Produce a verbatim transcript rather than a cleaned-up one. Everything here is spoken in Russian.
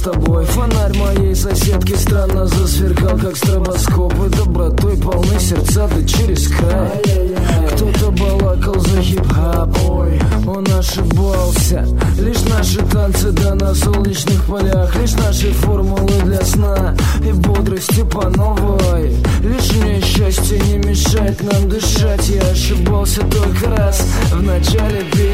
тобой. Фонарь моей соседки странно засверкал, как стробоскоп. И добротой полны сердца да через край. Кто-то балакал за хип-хап, ой, он ошибался. Лишь наши танцы да на солнечных полях, лишь наши формулы для сна и бодрости по новой. Лишнее счастье не мешает нам дышать. Я ошибался только раз в начале.